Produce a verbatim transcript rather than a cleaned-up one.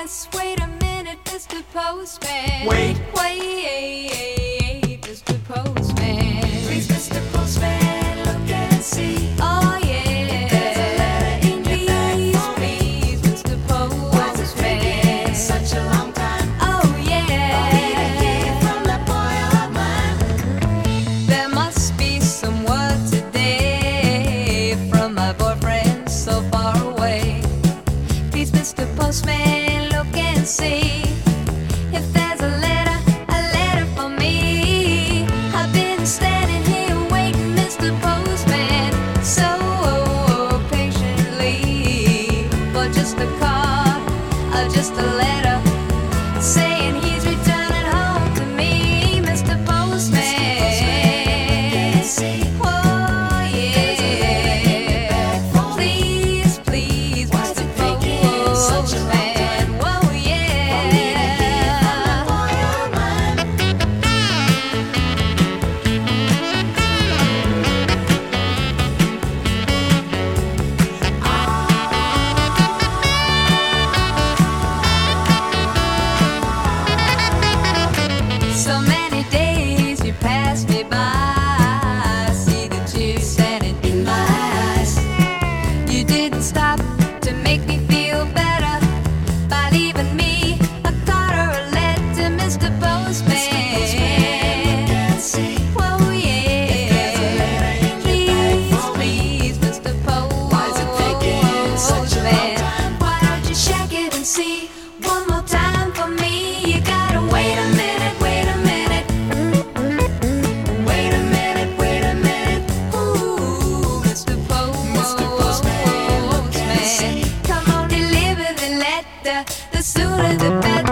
yes, wait a minute, Mister Postman. Wait. Wait, Mister Postman. Please, Mister Postman, look and see. Oh yeah. There's a letter in your bag for me. Please, Mister Postman. Why's it taking such a long time? Oh yeah. For me to hear from that boy of mine. There must be some word today from my boyfriend so far away. Please, Mister Postman, look and see if there's a letter, a letter for me. I've been standing here waiting, Mister Postman, so patiently for just a card or just a letter saying he's returning home to me, Mister Postman. Oh yeah. Please, please, Mister Postman. Whoa yeah. So many days you passed me by. I see the tears standing in my eyes. You didn't stop to make me feel better by leaving me a card or a letter, Mister Postman. Whoa, yeah. Please, please, Mister Postman. Why is it taking such a long time? Why don't you check it and see one more time for me? You gotta wait a minute, wait a minute. Wait a minute, wait a minute. Ooh, Mister Postman. Mister Postman, look and see. Come on, deliver the letter. The sooner the better.